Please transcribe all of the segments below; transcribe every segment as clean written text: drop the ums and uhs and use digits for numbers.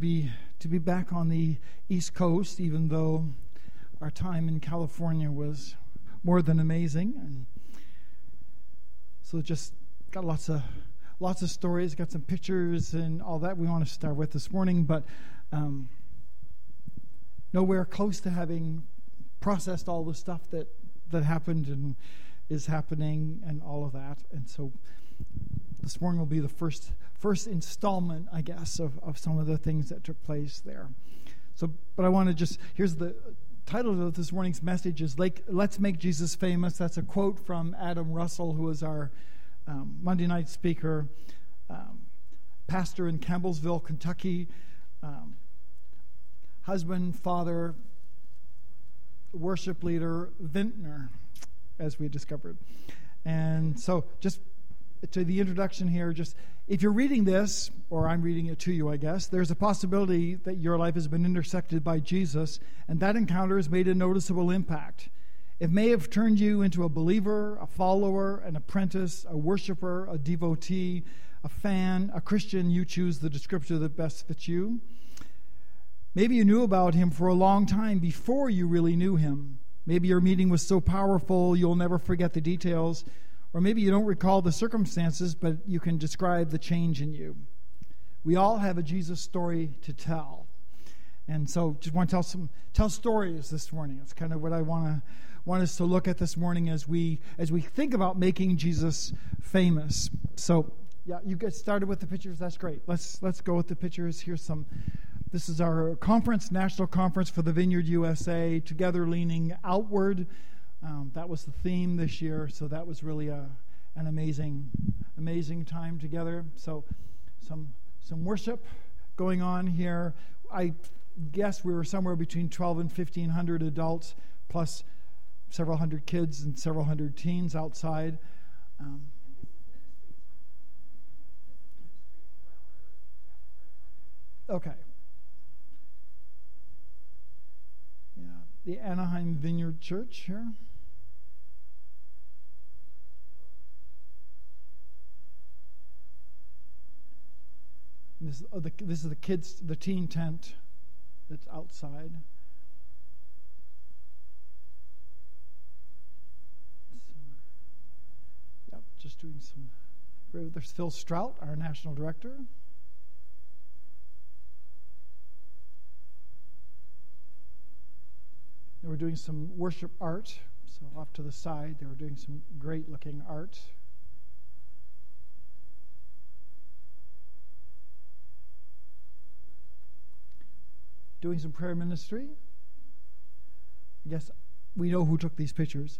be back on the East Coast, even though our time in California was more than amazing. And so just got lots of stories, got some pictures and all that we want to start with this morning, but nowhere close to having processed all the stuff that happened and is happening and all of that. And so this morning will be the first installment, I guess, of some of the things that took place there. So, but I want to here's the title of this morning's message is Let's Make Jesus Famous. That's a quote from Adam Russell, who is our Monday night speaker, pastor in Campbellsville, Kentucky, husband, father, worship leader, vintner, as we discovered. And so just to the introduction here, just if you're reading this, or I'm reading it to you, I guess, there's a possibility that your life has been intersected by Jesus, and that encounter has made a noticeable impact. It may have turned you into a believer, a follower, an apprentice, a worshiper, a devotee, a fan, a Christian. You choose the descriptor that best fits you. Maybe you knew about him for a long time before you really knew him. Maybe your meeting was so powerful you'll never forget the details. Or maybe you don't recall the circumstances, but you can describe the change in you. We all have a Jesus story to tell. And so just want to tell stories this morning. It's kind of what I want us to look at this morning as we think about making Jesus famous. So yeah, you get started with the pictures. That's great. Let's go with the pictures. This is our conference, National Conference for the Vineyard USA, Together Leaning Outward. That was the theme this year, so that was really an amazing time together. So some worship going on here. I guess we were somewhere between 12 and 1,500 adults, plus several hundred kids and several hundred teens outside. Okay. Yeah, the Anaheim Vineyard Church here. This is the teen tent that's outside. So, just doing some. There's Phil Strout, our national director. They were doing some worship art. So off to the side, they were doing some great-looking art. Doing some prayer ministry. I guess we know who took these pictures.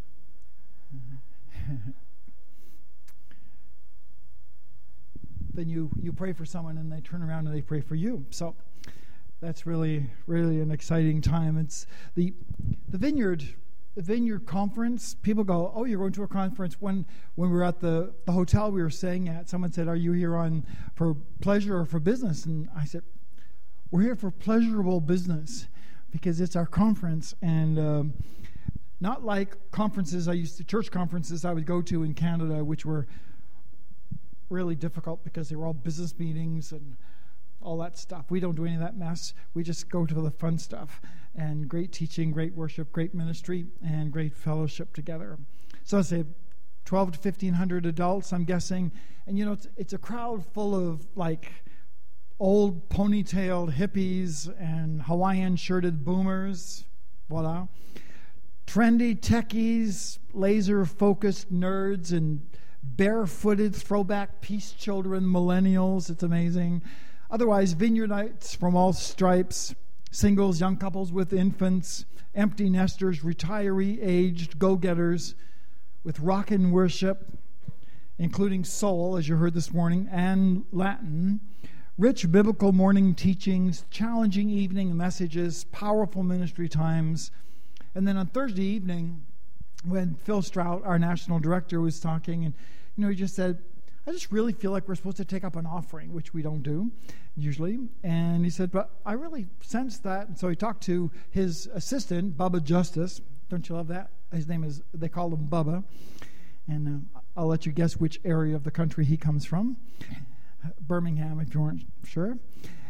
Then you pray for someone and they turn around and they pray for you. So that's really, really an exciting time. It's the Vineyard Conference. People go, oh, you're going to a conference. When we were at the hotel we were staying at, someone said, are you here for pleasure or for business? And I said, we're here for pleasurable business because it's our conference, and not like church conferences I would go to in Canada, which were really difficult because they were all business meetings and all that stuff. We don't do any of that mess. We just go to the fun stuff, and great teaching, great worship, great ministry, and great fellowship together. So I say 12 to 1,500 adults, I'm guessing, and it's a crowd full of old ponytailed hippies and Hawaiian-shirted boomers, voila. Trendy techies, laser-focused nerds, and barefooted throwback peace children, millennials. It's amazing. Otherwise, vineyardites from all stripes, singles, young couples with infants, empty nesters, retiree-aged go-getters with rock and worship, including soul, as you heard this morning, and Latin. Rich biblical morning teachings, challenging evening messages, powerful ministry times. And then on Thursday evening, when Phil Strout, our national director, was talking, and he just said, I just really feel like we're supposed to take up an offering, which we don't do usually. And he said, but I really sense that. And so he talked to his assistant, Bubba Justice. Don't you love that? They call him Bubba. And I'll let you guess which area of the country he comes from. Birmingham, if you weren't sure.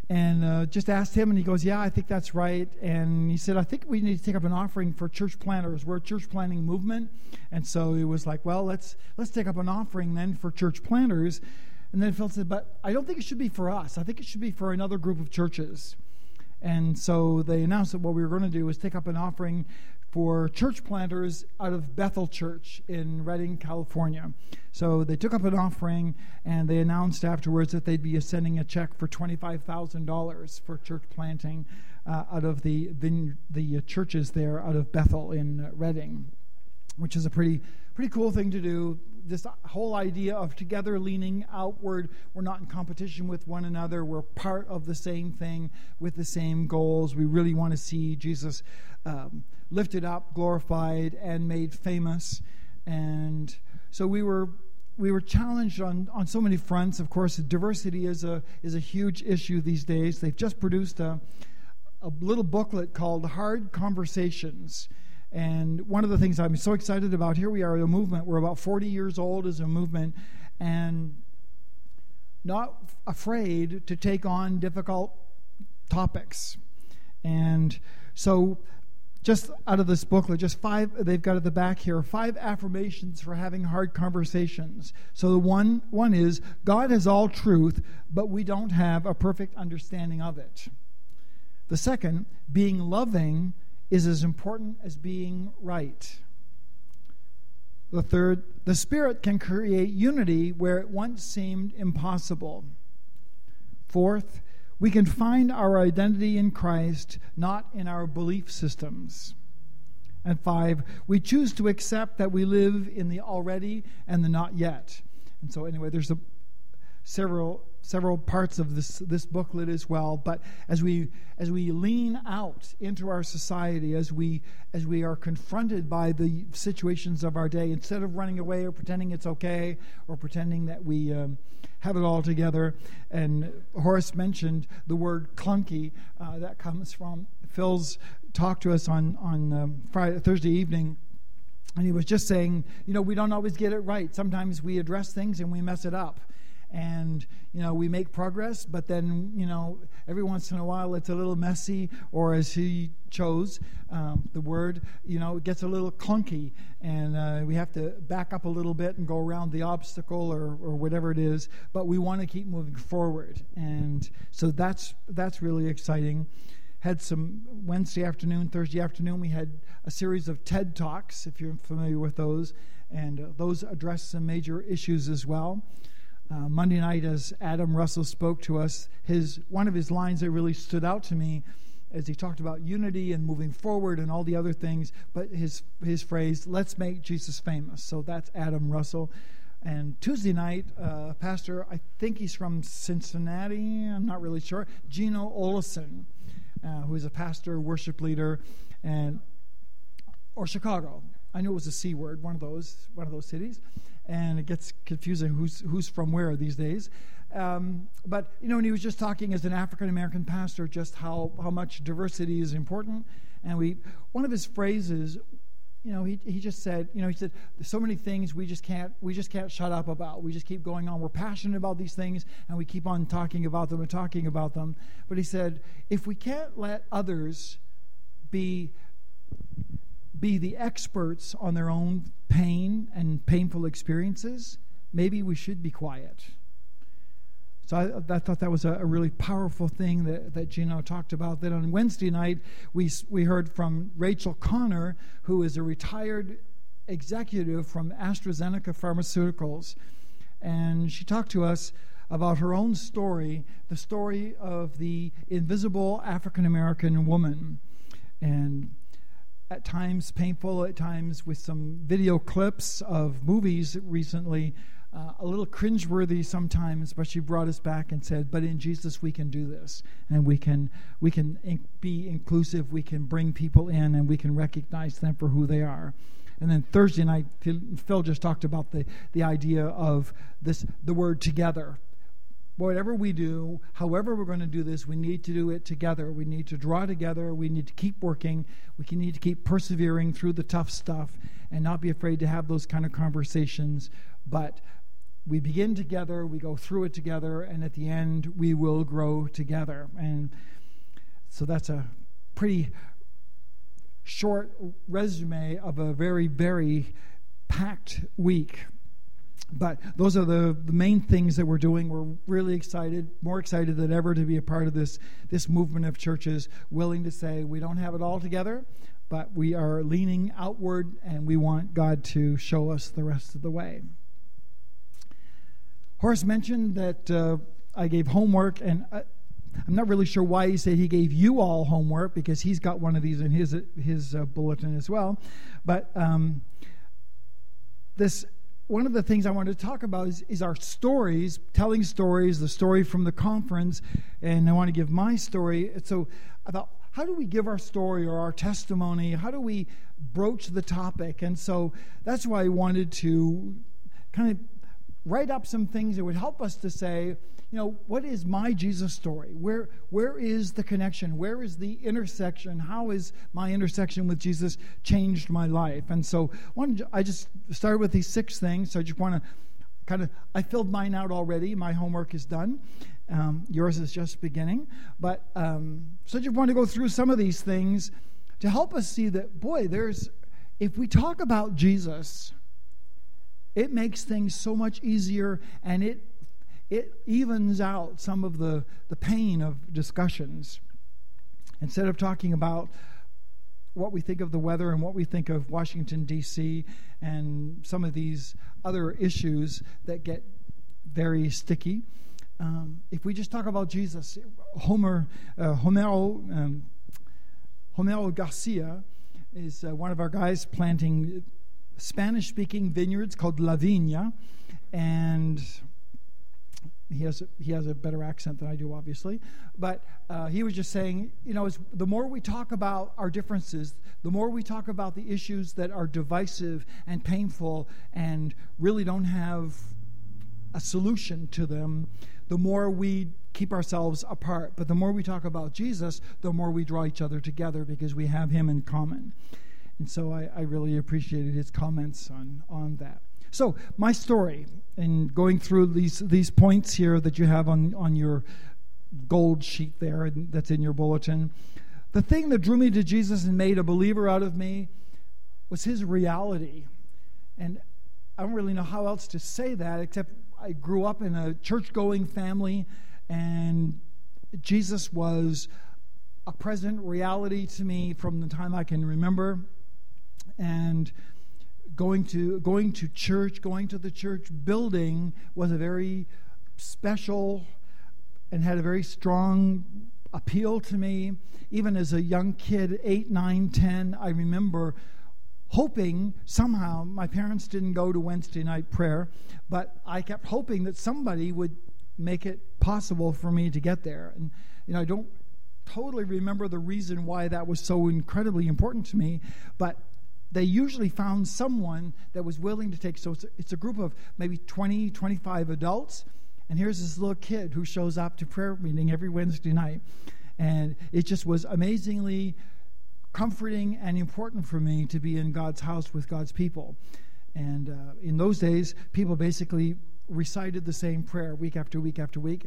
and just asked him, and he goes, yeah, I think that's right. And he said, I think we need to take up an offering for church planters. We're a church planting movement. And so he was like, well, let's take up an offering then for church planters. And then Phil said, but I don't think it should be for us. I think it should be for another group of churches. And so they announced that what we were going to do was take up an offering for church planters out of Bethel Church in Redding, California. So they took up an offering, and they announced afterwards that they'd be sending a check for $25,000 for church planting out of the churches there out of Bethel in Redding, which is a pretty cool thing to do. This whole idea of together leaning outward. We're not in competition with one another. We're part of the same thing with the same goals. We really want to see Jesus lifted up, glorified, and made famous. And so we were challenged on so many fronts. Of course, diversity is a huge issue these days. They've just produced a little booklet called Hard Conversations. And one of the things I'm so excited about, here we are, a movement. We're about 40 years old as a movement, and not afraid to take on difficult topics. And so just out of this booklet, just 5, they've got at the back here, 5 affirmations for having hard conversations. So the one is, God has all truth, but we don't have a perfect understanding of it. The second, being loving is as important as being right. The third, the Spirit can create unity where it once seemed impossible. Fourth, we can find our identity in Christ, not in our belief systems. And 5, we choose to accept that we live in the already and the not yet. And so anyway, there's several parts of this booklet as well. But as we lean out into our society, as we are confronted by the situations of our day, instead of running away or pretending it's okay or pretending that we have it all together. And Horace mentioned the word clunky. That comes from Phil's talk to us on Thursday evening. And he was just saying, we don't always get it right. Sometimes we address things and we mess it up. And, we make progress, but then, every once in a while it's a little messy, or as he chose the word, it gets a little clunky, and we have to back up a little bit and go around the obstacle or whatever it is, but we want to keep moving forward. And so that's really exciting. Had some Wednesday afternoon, Thursday afternoon, we had a series of TED Talks, if you're familiar with those, and those address some major issues as well. Monday night, as Adam Russell spoke to us, one of his lines that really stood out to me as he talked about unity and moving forward and all the other things, but his phrase, let's make Jesus famous. So that's Adam Russell. And Tuesday night, pastor, I think he's from Cincinnati, I'm not really sure, Gino Olson, who is a pastor, worship leader, or Chicago. I knew it was a C word, one of those cities. And it gets confusing who's from where these days. But, and he was just talking as an African-American pastor just how much diversity is important. And one of his phrases, he just said, he said, there's so many things we just can't shut up about. We just keep going on. We're passionate about these things, and we keep on talking about them and talking about them. But he said, if we can't let others be the experts on their own pain and painful experiences, maybe we should be quiet. So I thought that was a really powerful thing that Gino talked about. Then on Wednesday night, we heard from Rachel Connor, who is a retired executive from AstraZeneca Pharmaceuticals. And she talked to us about her own story, the story of the invisible African-American woman. And at times painful, at times with some video clips of movies recently, a little cringeworthy sometimes, but she brought us back and said, but in Jesus we can do this, and we can be inclusive, we can bring people in, and we can recognize them for who they are. And then Thursday night, Phil just talked about the idea of the word together. Whatever we do, however we're going to do this, we need to do it together. We need to draw together. We need to keep working. We need to keep persevering through the tough stuff and not be afraid to have those kind of conversations. But we begin together, we go through it together, and at the end we will grow together. And so that's a pretty short resume of a very, very packed week. But those are the main things that we're doing. We're really excited, more excited than ever to be a part of this movement of churches willing to say we don't have it all together, but we are leaning outward and we want God to show us the rest of the way. Horace mentioned that I gave homework, and I'm not really sure why he said he gave you all homework, because he's got one of these in his bulletin as well. But one of the things I wanted to talk about is our stories, telling stories, the story from the conference, and I want to give my story. So I thought, how do we give our story or our testimony? How do we broach the topic? And so that's why I wanted to kind of write up some things that would help us to say, what is my Jesus story? Where is the connection? Where is the intersection? How is my intersection with Jesus changed my life? And so I just started with these 6 things. So I just want to I filled mine out already. My homework is done. Yours is just beginning. But so I just want to go through some of these things to help us see that, if we talk about Jesus, it makes things so much easier, and it evens out some of the pain of discussions. Instead of talking about what we think of the weather and what we think of Washington, D.C., and some of these other issues that get very sticky, if we just talk about Jesus, Homero Garcia is one of our guys planting Spanish-speaking vineyards called La Viña, and he has a better accent than I do, obviously. But he was just saying, the more we talk about our differences, the more we talk about the issues that are divisive and painful and really don't have a solution to them, the more we keep ourselves apart. But the more we talk about Jesus, the more we draw each other together because we have him in common. And so I really appreciated his comments on that. So my story, and going through these points here that you have on your gold sheet there that's in your bulletin, the thing that drew me to Jesus and made a believer out of me was his reality. And I don't really know how else to say that, except I grew up in a church-going family, and Jesus was a present reality to me from the time I can remember. And going to church, going to the church building was a very special and had a very strong appeal to me. Even as a young kid, 8, 9, 10, I remember hoping somehow, my parents didn't go to Wednesday night prayer, but I kept hoping that somebody would make it possible for me to get there. And I don't totally remember the reason why that was so incredibly important to me, but they usually found someone that was willing to take, so it's a group of maybe 20, 25 adults, and here's this little kid who shows up to prayer meeting every Wednesday night. And it just was amazingly comforting and important for me to be in God's house with God's people. And in those days, people basically recited the same prayer week after week after week,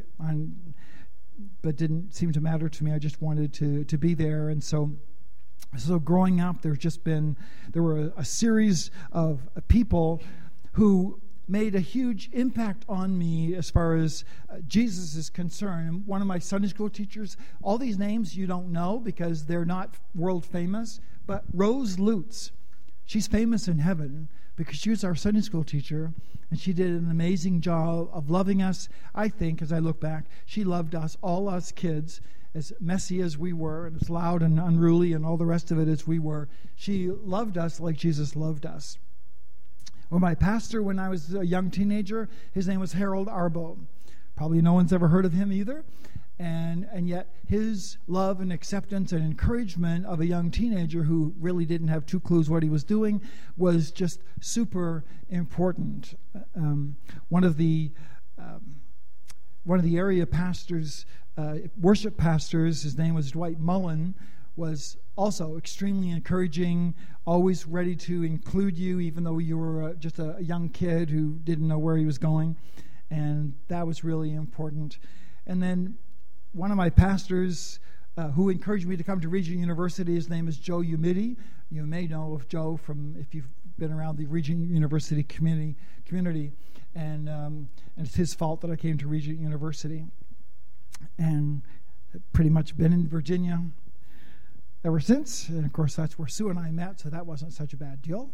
but didn't seem to matter to me. I just wanted to be there. And so growing up, there were a series of people who made a huge impact on me as far as Jesus is concerned. And one of my Sunday school teachers, all these names you don't know because they're not world famous, but Rose Lutz, she's famous in heaven because she was our Sunday school teacher, and she did an amazing job of loving us. I think, as I look back, she loved us, all us kids, as messy as we were, and as loud and unruly and all the rest of it as we were. She loved us like Jesus loved us. Well, my pastor, when I was a young teenager, his name was Harold Arbo. Probably no one's ever heard of him either. And yet his love and acceptance and encouragement of a young teenager who really didn't have 2 clues what he was doing was just super important. One of the one of the area pastors, worship pastors, his name was Dwight Mullen, was also extremely encouraging, always ready to include you, even though you were just a young kid who didn't know where he was going. And that was really important. And then one of my pastors who encouraged me to come to Regent University, his name is Joe Umidi. You may know of Joe from if you've been around the Regent University community. And it's his fault that I came to Regent University. And pretty much been in Virginia ever since. And, of course, that's where Sue and I met, so that wasn't such a bad deal.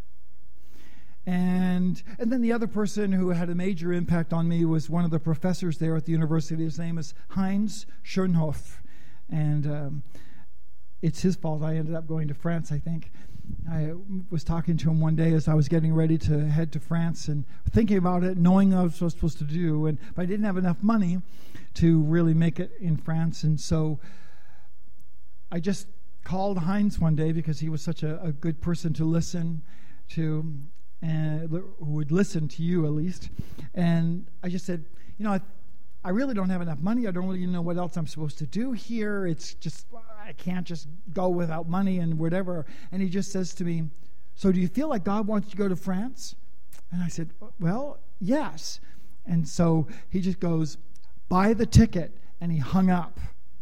And then the other person who had a major impact on me was one of the professors there at the university. His name is Heinz Schönhoff. And it's his fault I ended up going to France, I think. I was talking to him one day as I was getting ready to head to France and thinking about it, knowing what I was supposed to do. But I didn't have enough money to really make it in France. And so I just called Heinz one day because he was such a good person to listen to, and who would listen to you at least. And I just said, I really don't have enough money. I don't really know what else I'm supposed to do here. It's just, I can't just go without money and whatever. And he just says to me, so do you feel like God wants you to go to France? And I said, well, yes. And so he just goes, buy the ticket. And he hung up.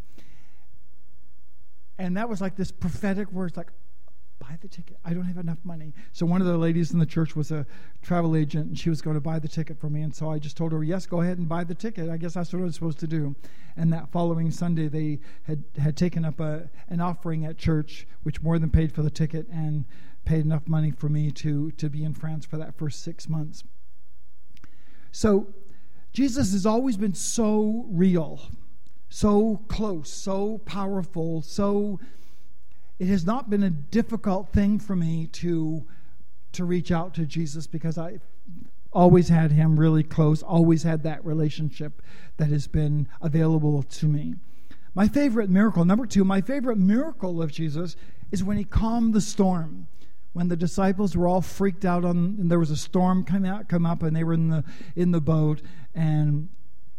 And that was like this prophetic word, like, buy the ticket. I don't have enough money. So one of the ladies in the church was a travel agent, and she was going to buy the ticket for me. And so I just told her, yes, go ahead and buy the ticket. I guess that's what I was supposed to do. And that following Sunday, they had taken up an offering at church, which more than paid for the ticket and paid enough money for me to be in France for that first 6 months. So Jesus has always been so real, so close, so powerful, so it has not been a difficult thing for me to reach out to Jesus because I always had him really close, always had that relationship that has been available to me. My favorite miracle, number 2, my favorite miracle of Jesus is when he calmed the storm. When the disciples were all freaked out and there was a storm come up and they were in the boat, and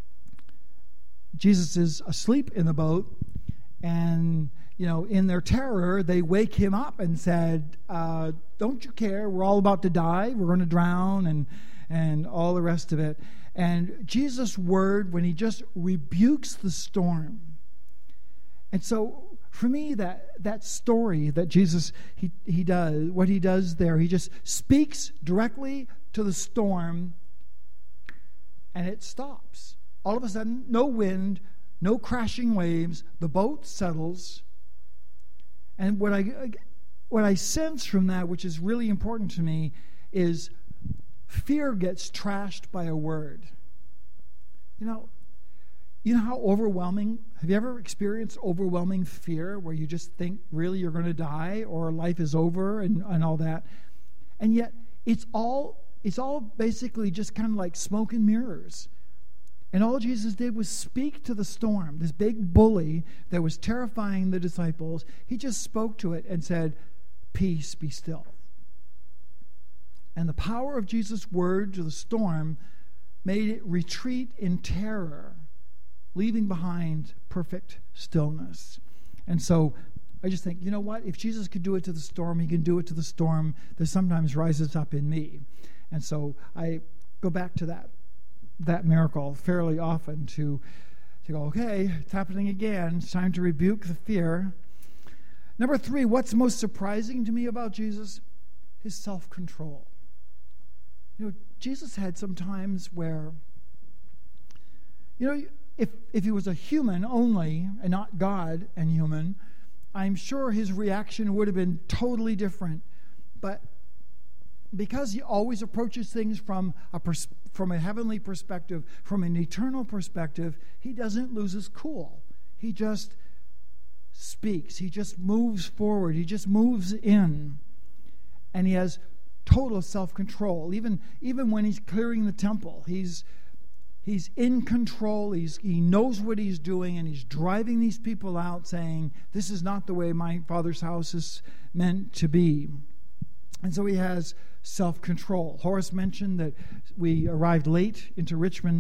Jesus is asleep in the boat, and in their terror, they wake him up and said, don't you care? We're all about to die. We're going to drown and all the rest of it. And Jesus' word, when he just rebukes the storm. And so for me, that story that Jesus, he does, what he does there, he just speaks directly to the storm and it stops. All of a sudden, no wind, no crashing waves, the boat settles. And what I sense from that, which is really important to me, is fear gets trashed by a word. You know how overwhelming, have you ever experienced overwhelming fear where you just think really you're going to die or life is over and all that? And yet it's all basically just kind of like smoke and mirrors. And all Jesus did was speak to the storm, this big bully that was terrifying the disciples. He just spoke to it and said, peace, be still. And the power of Jesus' word to the storm made it retreat in terror, leaving behind perfect stillness. And so I just think, you know what? If Jesus could do it to the storm, he can do it to the storm that sometimes rises up in me. And so I go back to that miracle fairly often to go, okay, it's happening again. It's time to rebuke the fear. Number 3, what's most surprising to me about Jesus? His self-control. Jesus had some times where, if he was a human only and not God and human, I'm sure his reaction would have been totally different. But because he always approaches things from a heavenly perspective, from an eternal perspective, he doesn't lose his cool. He just speaks. He just moves forward. He just moves in. And he has total self-control. Even when he's clearing the temple, he's in control. He knows what he's doing, and he's driving these people out saying, this is not the way my Father's house is meant to be. And so he has self-control. Horace mentioned that we arrived late into Richmond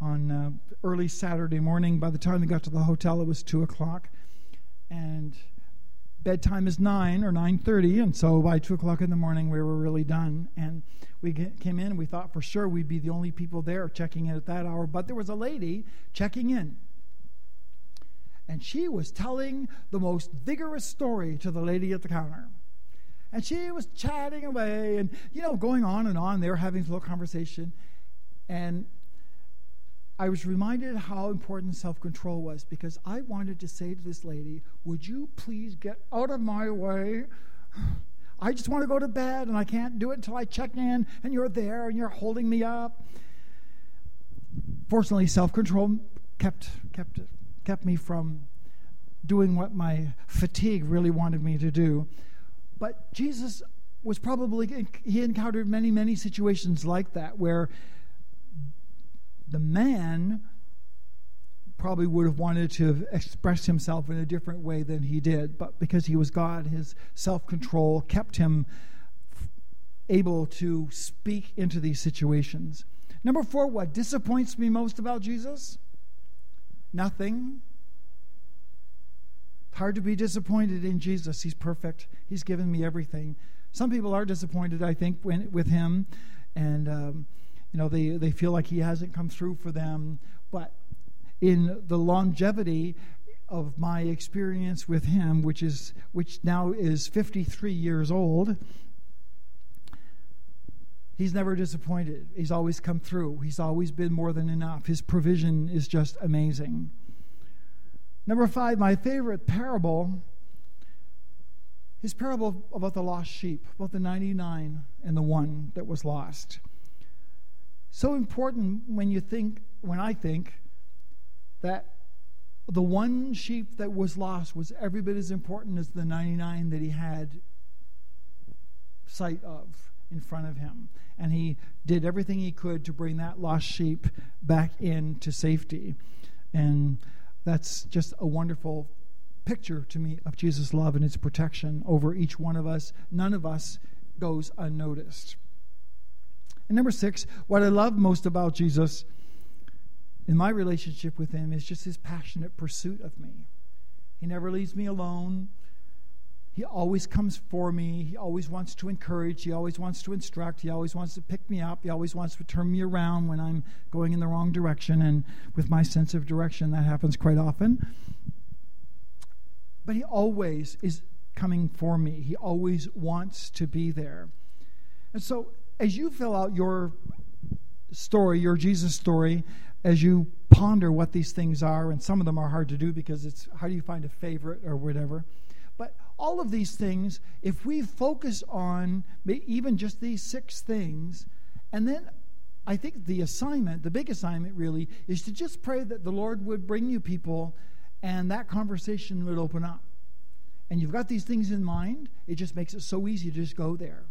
on early Saturday morning. By the time we got to the hotel, it was 2 o'clock. And bedtime is 9 or 9:30, and so by 2 o'clock in the morning, we were really done. And we came in, and we thought for sure we'd be the only people there checking in at that hour. But there was a lady checking in. And she was telling the most vigorous story to the lady at the counter. And she was chatting away and, going on and on. They were having a little conversation. And I was reminded how important self-control was, because I wanted to say to this lady, would you please get out of my way? I just want to go to bed, and I can't do it until I check in, and you're there, and you're holding me up. Fortunately, self-control kept me from doing what my fatigue really wanted me to do. But Jesus was he encountered many, many situations like that, where the man probably would have wanted to have expressed himself in a different way than he did. But because he was God, his self-control kept him able to speak into these situations. Number 4, what disappoints me most about Jesus? Nothing. It's hard to be disappointed in Jesus. He's perfect. He's given me everything. Some people are disappointed, I think, with him, and they feel like he hasn't come through for them. But in the longevity of my experience with him, which now is 53 years old, he's never disappointed. He's always come through. He's always been more than enough. His provision is just amazing. Number 5, my favorite parable, his parable about the lost sheep, about the 99 and the one that was lost. So important when I think that the one sheep that was lost was every bit as important as the 99 that he had sight of in front of him. And he did everything he could to bring that lost sheep back into safety. And that's just a wonderful picture to me of Jesus' love and his protection over each one of us. None of us goes unnoticed. And number 6, what I love most about Jesus in my relationship with him is just his passionate pursuit of me. He never leaves me alone. He always comes for me. He always wants to encourage. He always wants to instruct. He always wants to pick me up. He always wants to turn me around when I'm going in the wrong direction. And with my sense of direction, that happens quite often. But he always is coming for me. He always wants to be there. And so as you fill out your story, your Jesus story, as you ponder what these things are, and some of them are hard to do because it's how do you find a favorite or whatever. But all of these things, if we focus on even just these 6 things, and then I think the big assignment really, is to just pray that the Lord would bring you people and that conversation would open up. And you've got these things in mind, it just makes it so easy to just go there.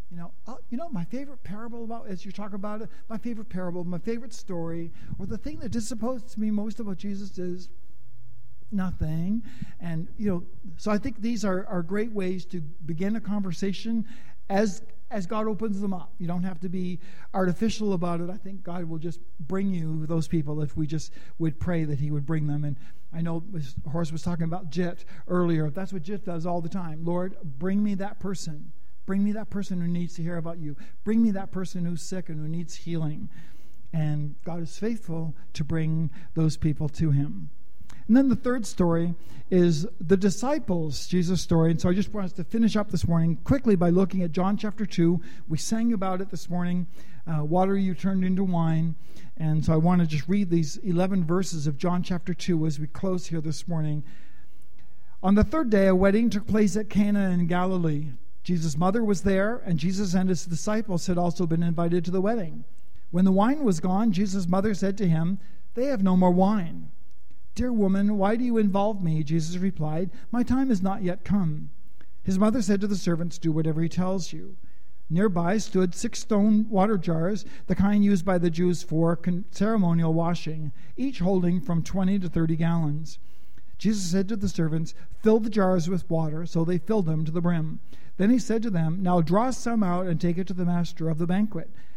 My favorite parable about, as you talk about it, my favorite parable, my favorite story, or the thing that disappoints me most about Jesus is nothing. And, so I think these are great ways to begin a conversation as God opens them up. You don't have to be artificial about it. I think God will just bring you those people if we just would pray that he would bring them. And I know Horace was talking about Jit earlier. That's what Jit does all the time. Lord, bring me that person. Bring me that person who needs to hear about you. Bring me that person who's sick and who needs healing. And God is faithful to bring those people to him. And then the third story is the disciples' Jesus story. And so I just want us to finish up this morning quickly by looking at John chapter 2. We sang about it this morning. Water you turned into wine. And so I want to just read these 11 verses of John chapter 2 as we close here this morning. On the 3rd day, a wedding took place at Cana in Galilee. Jesus' mother was there, and Jesus and his disciples had also been invited to the wedding. When the wine was gone, Jesus' mother said to him, "They have no more wine." "Dear woman, why do you involve me?" Jesus replied, "My time has not yet come." His mother said to the servants, "Do whatever he tells you." Nearby stood 6 stone water jars, the kind used by the Jews for ceremonial washing, each holding from 20 to 30 gallons. Jesus said to the servants, "Fill the jars with water," so they filled them to the brim. Then he said to them, "Now draw some out and take it to the master of the banquet."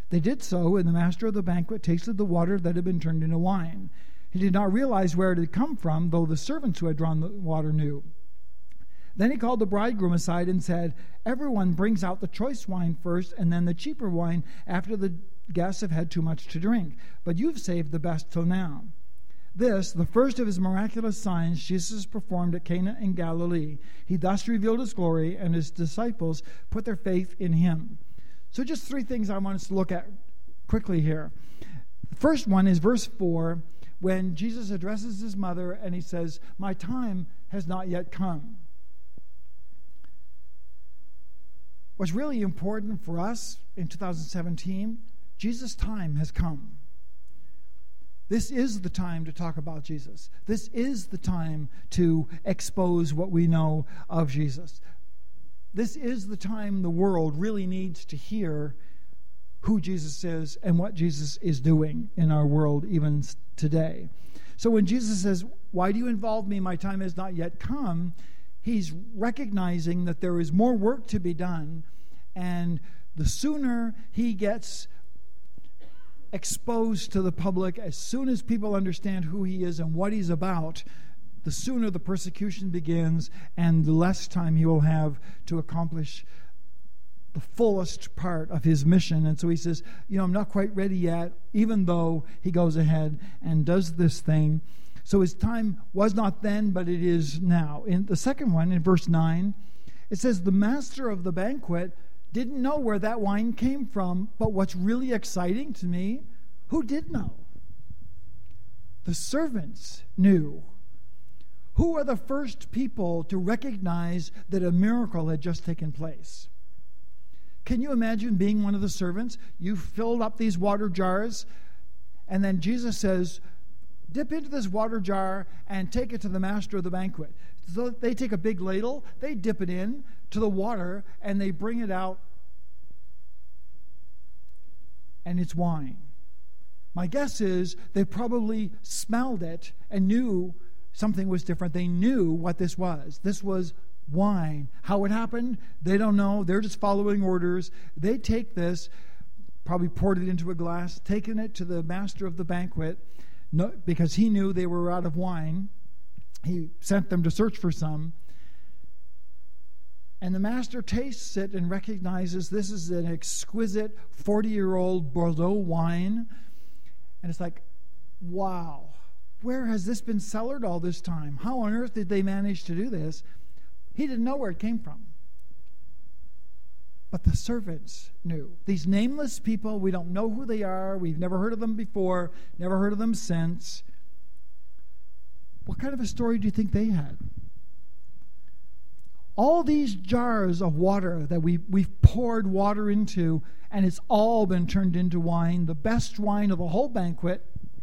They did so, and the master of the banquet tasted the water that had been turned into wine. He did not realize where it had come from, though the servants who had drawn the water knew. Then he called the bridegroom aside and said, "Everyone brings out the choice wine first, and then the cheaper wine after the guests have had too much to drink. But you've saved the best till now." This, the first of his miraculous signs, Jesus performed at Cana in Galilee. He thus revealed his glory, and his disciples put their faith in him. So just three things I want us to look at quickly here. The first one is verse 4, when Jesus addresses his mother and he says, "My time has not yet come." What's really important for us in 2017, Jesus' time has come. This is the time to talk about Jesus. This is the time to expose what we know of Jesus. This is the time the world really needs to hear who Jesus is and what Jesus is doing in our world even today. So when Jesus says, "Why do you involve me? My time has not yet come," he's recognizing that there is more work to be done, and the sooner he gets exposed to the public, as soon as people understand who he is and what he's about, the sooner the persecution begins and the less time he will have to accomplish the fullest part of his mission. And so he says, I'm not quite ready yet, even though he goes ahead and does this thing. So his time was not then, but it is now. In the second one, in verse 9, it says, "The master of the banquet didn't know where that wine came from." But what's really exciting to me, who did know? The servants knew. Who are the first people to recognize that a miracle had just taken place? Can you imagine being one of the servants? You filled up these water jars, and then Jesus says, "Dip into this water jar and take it to the master of the banquet." So they take a big ladle, they dip it in to the water, and they bring it out, and it's wine. My guess is they probably smelled it and knew something was different. They knew what this was. This was wine. How it happened, they don't know. They're just following orders. They take this, probably poured it into a glass, taken it to the master of the banquet, because he knew they were out of wine. He sent them to search for some. And the master tastes it and recognizes this is an exquisite 40-year-old Bordeaux wine. And it's like, wow, where has this been cellared all this time? How on earth did they manage to do this? He didn't know where it came from. But the servants knew. These nameless people, we don't know who they are. We've never heard of them before, never heard of them since. What kind of a story do you think they had? All these jars of water that we've poured water into, and it's all been turned into wine, the best wine of the whole banquet.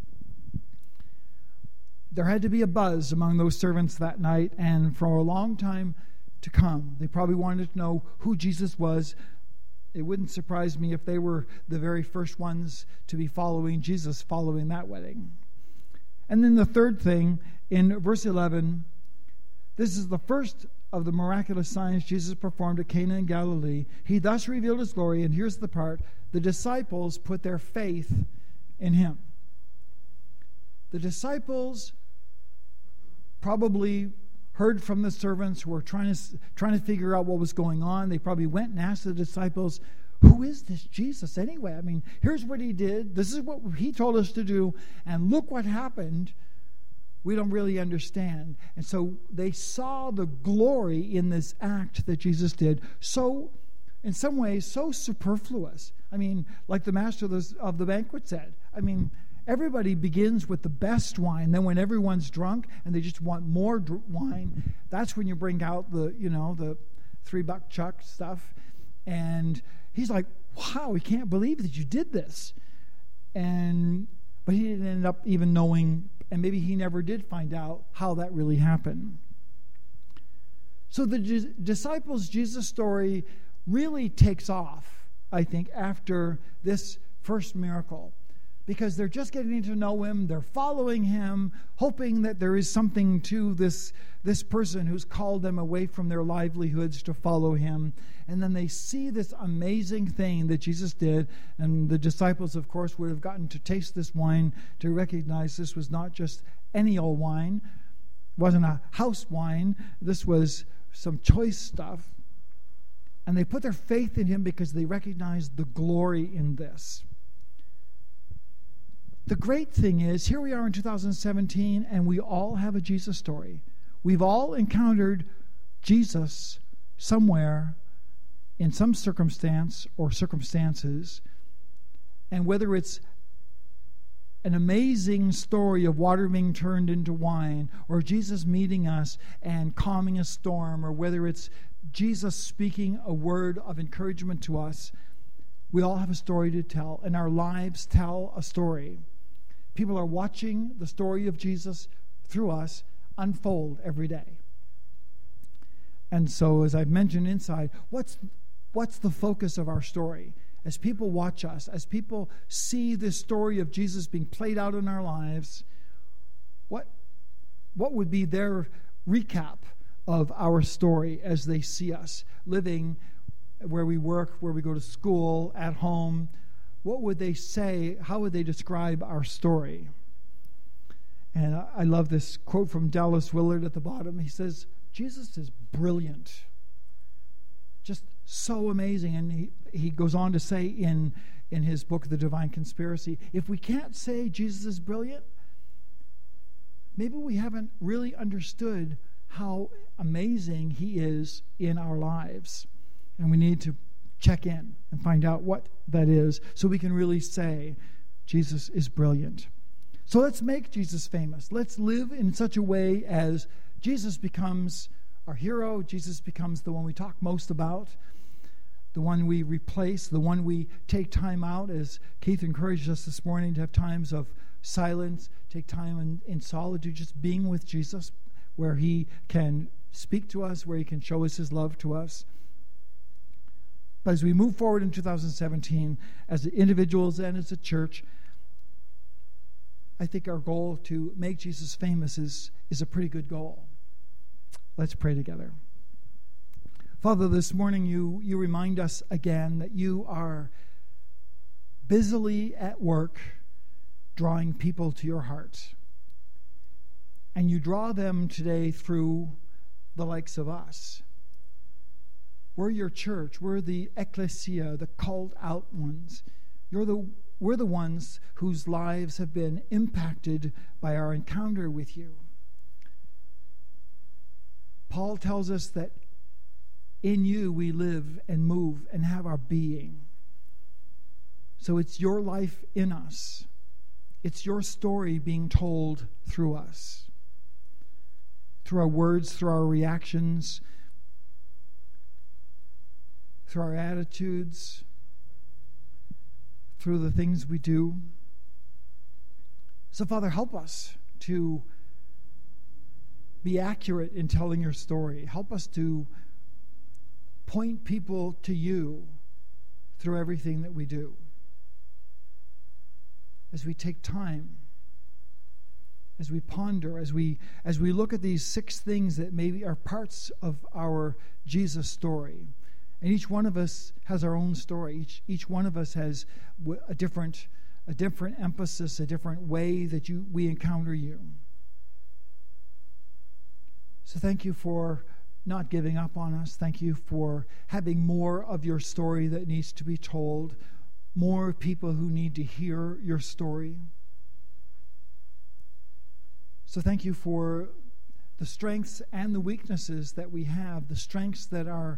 There had to be a buzz among those servants that night, and for a long time to come. They probably wanted to know who Jesus was. It wouldn't surprise me if they were the very first ones to be following Jesus following that wedding. And then the third thing, in verse 11, this is the first of the miraculous signs Jesus performed at Cana in Galilee. He thus revealed his glory, and here's the part, the disciples put their faith in him. The disciples probably heard from the servants who were trying to figure out what was going on. They probably went and asked the disciples, "Who is this Jesus anyway? I mean, here's what he did. This is what he told us to do. And look what happened. We don't really understand." And so they saw the glory in this act that Jesus did. So, in some ways, so superfluous. I mean, like the master of the banquet said. I mean, everybody begins with the best wine. Then when everyone's drunk and they just want more wine, that's when you bring out the $3 chuck stuff. And he's like, "Wow, we can't believe that you did this." But he didn't end up even knowing, and maybe he never did find out how that really happened. So the disciples' Jesus story really takes off, I think, after this first miracle. because they're just getting to know him. They're following him, hoping that there is something to this person who's called them away from their livelihoods to follow him. And then they see this amazing thing that Jesus did, and the disciples, of course, would have gotten to taste this wine to recognize this was not just any old wine. It wasn't a house wine. This was some choice stuff. And they put their faith in him because they recognized the glory in this. The great thing is, here we are in 2017, and we all have a Jesus story. We've all encountered Jesus somewhere in some circumstance or circumstances. And whether it's an amazing story of water being turned into wine, or Jesus meeting us and calming a storm, or whether it's Jesus speaking a word of encouragement to us, we all have a story to tell, and our lives tell a story. People are watching the story of Jesus through us unfold every day. And so, as I've mentioned inside, what's the focus of our story? As people watch us, as people see this story of Jesus being played out in our lives, what would be their recap of our story as they see us living where we work, where we go to school, at home? What would they say? How would they describe our story? And I love this quote from Dallas Willard at the bottom. He says, Jesus is brilliant. Just so amazing. And he goes on to say in his book, The Divine Conspiracy, if we can't say Jesus is brilliant, maybe we haven't really understood how amazing he is in our lives. And we need to check in and find out what that is so we can really say Jesus is brilliant. So let's make Jesus famous. Let's live in such a way as Jesus becomes our hero. Jesus becomes the one we talk most about, the one we replace, the one we take time out, as Keith encouraged us this morning, to have times of silence, take time in solitude, just being with Jesus, where he can speak to us, where he can show us his love to us. But as we move forward in 2017, as individuals and as a church, I think our goal to make Jesus famous is a pretty good goal. Let's pray together. Father, this morning you remind us again that you are busily at work drawing people to your heart. And you draw them today through the likes of us. We're your church. We're the ecclesia, the called out ones. We're the ones whose lives have been impacted by our encounter with you. Paul tells us that in you we live and move and have our being. So it's your life in us. It's your story being told through us. Through our words, through our reactions, through our attitudes, through the things we do. So, Father, help us to be accurate in telling your story. Help us to point people to you through everything that we do. As we take time, as we ponder, as we look at these 6 things that maybe are parts of our Jesus story. And each one of us has our own story. Each one of us has a different emphasis, a different way that we encounter you. So thank you for not giving up on us. Thank you for having more of your story that needs to be told, more people who need to hear your story. So thank you for the strengths and the weaknesses that we have, the strengths that are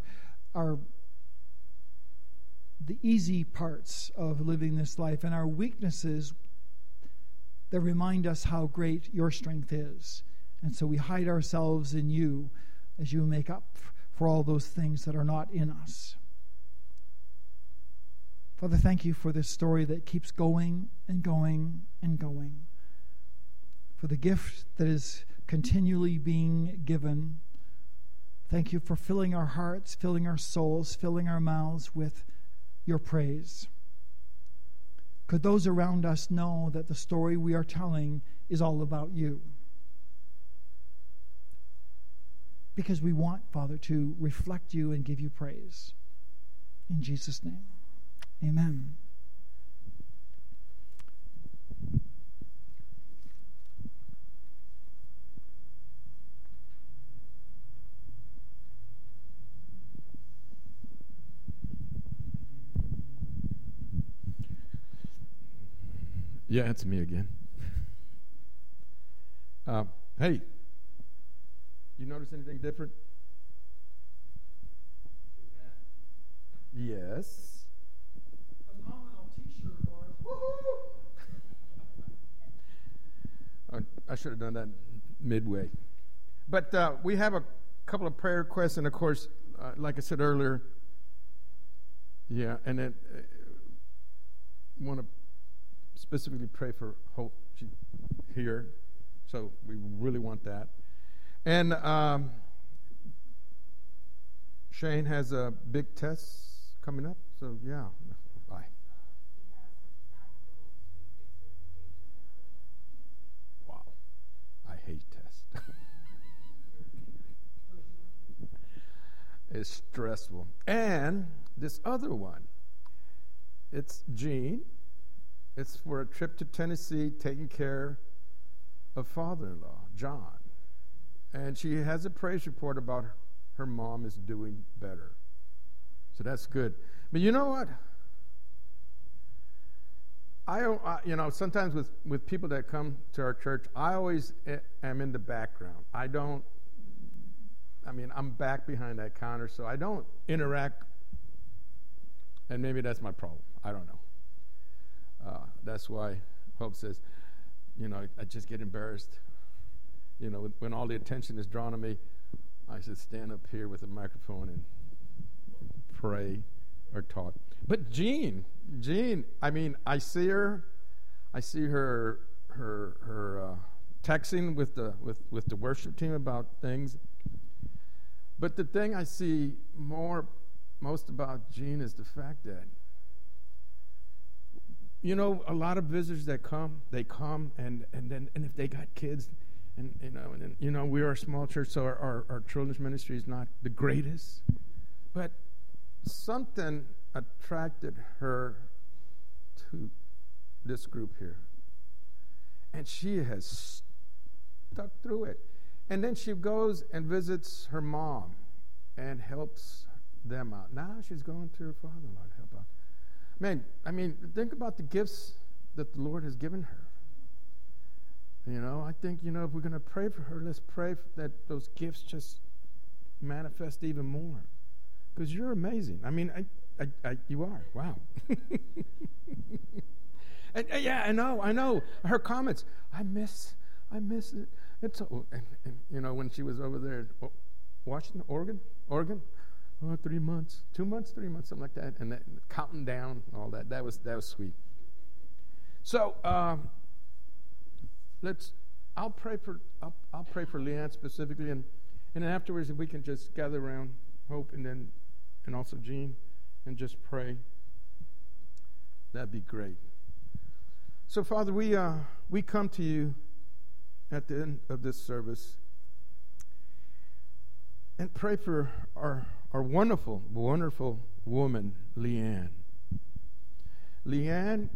the easy parts of living this life, and our weaknesses that remind us how great your strength is. And so we hide ourselves in you as you make up for all those things that are not in us. Father, thank you for this story that keeps going and going and going, for the gift that is continually being given. Thank you for filling our hearts, filling our souls, filling our mouths with your praise. Could those around us know that the story we are telling is all about you? Because we want, Father, to reflect you and give you praise. In Jesus' name, amen. Yeah, it's me again. Hey, you notice anything different? Yes. Phenomenal t-shirt, Lord. Woohoo! I should have done that midway. But we have a couple of prayer requests, and of course, like I said earlier, and then want to specifically pray for Hope here, so we really want that. And Shane has a big test coming up, so yeah. Bye. Wow, I hate tests. It's stressful. And this other one, it's Jean. It's for a trip to Tennessee, taking care of father-in-law, John. And she has a praise report about her mom is doing better. So that's good. But you know what? I sometimes with people that come to our church, I always am in the background. I'm back behind that counter, so I don't interact. And maybe that's my problem. I don't know. That's why Hope says, I just get embarrassed. When all the attention is drawn to me, I should stand up here with a microphone and pray or talk. But Jean, I see her texting with the worship team about things. But the thing I see most about Jean is the fact that, a lot of visitors that come, and if they got kids, and we are a small church, so our children's ministry is not the greatest, but something attracted her to this group here, and she has stuck through it. And then she goes and visits her mom and helps them out. Now she's going to her father-in-law to help out. Man, think about the gifts that the Lord has given her. I think, if we're going to pray for her, let's pray that those gifts just manifest even more. Because you're amazing. You are. Wow. And, yeah, I know. Her comments, I miss it. It's when she was over there in Washington, Oregon, 3 months, 2 months, 3 months, something like that, and counting down, all that. That was sweet. So I'll pray for Leanne specifically, and then afterwards, if we can just gather around Hope and also Jean, and just pray, that'd be great. So Father, we come to you at the end of this service and pray for our wonderful, wonderful woman, Leanne. Leanne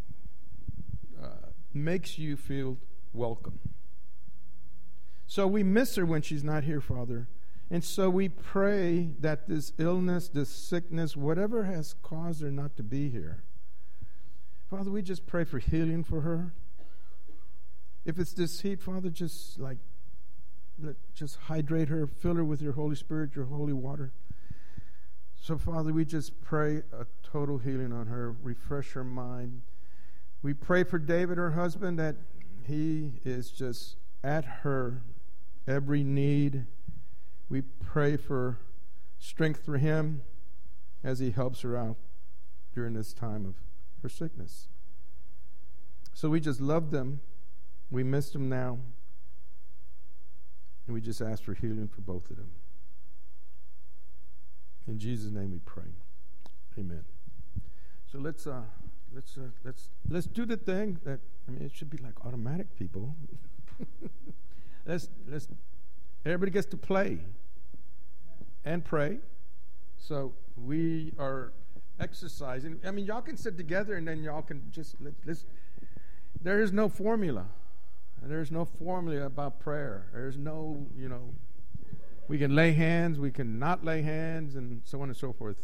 makes you feel welcome. So we miss her when she's not here, Father. And so we pray that this illness, this sickness, whatever has caused her not to be here, Father, we just pray for healing for her. If it's this heat, Father, just hydrate her, fill her with your Holy Spirit, your holy water. So, Father, we just pray a total healing on her, refresh her mind. We pray for David, her husband, that he is just at her every need. We pray for strength for him as he helps her out during this time of her sickness. So we just love them. We miss them now. And we just ask for healing for both of them. In Jesus' name we pray. Amen. So let's let's do the thing that, I mean, it should be like automatic, people. let's everybody gets to play and pray. So we are exercising. I mean, y'all can sit together and then y'all can just let's. There is no formula. There's no formula about prayer. There's no, we can lay hands, we can not lay hands, and so on and so forth.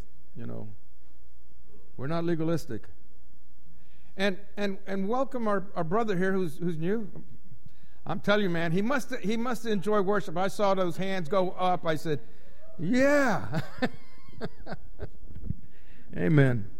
We're not legalistic. And welcome our brother here who's new. I'm telling you, man, he must enjoy worship. I saw those hands go up. I said, yeah. Amen.